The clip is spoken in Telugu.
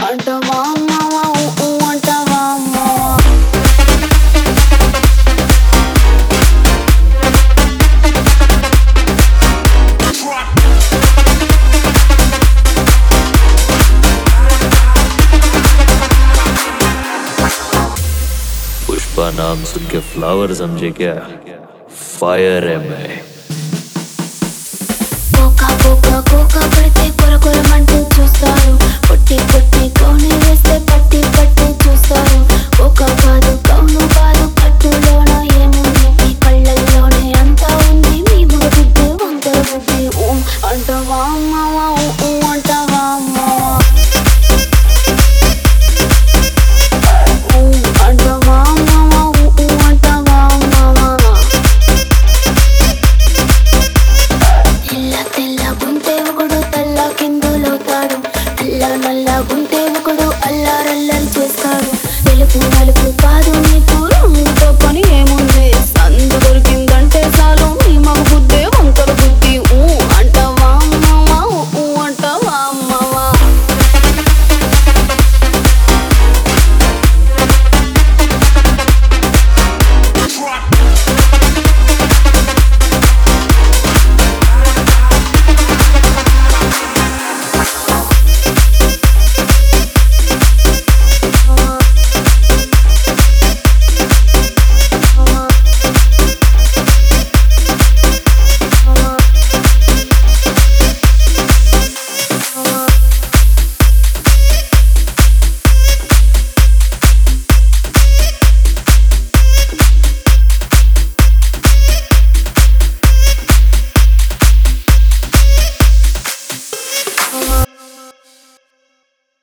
అంటవా మావా అంటవా మావా पुष्पा नाम सुन के फ्लावर समझे क्या? फायर है मैं। కోకా పడితే కొరకొరమంటూ చూస్తారు పొట్టి పొట్టి కౌని వేస్తే పట్టి పట్టి చూస్తారు కోకా కాదు కౌను కాదు కట్టులోన ఏముంది మీ కళ్ళల్లోనే అంతా ఉంది మీ మగ బుద్ధి వంకర బుద్ధి అంటవా మావా అంటవా మావా అంటవా మావా అంటవా మావా తెల్ల తెల్ల గుంటే ఒకడు తెల్ల కిందులవుతాడు తెల్ల నల్ల గుంటే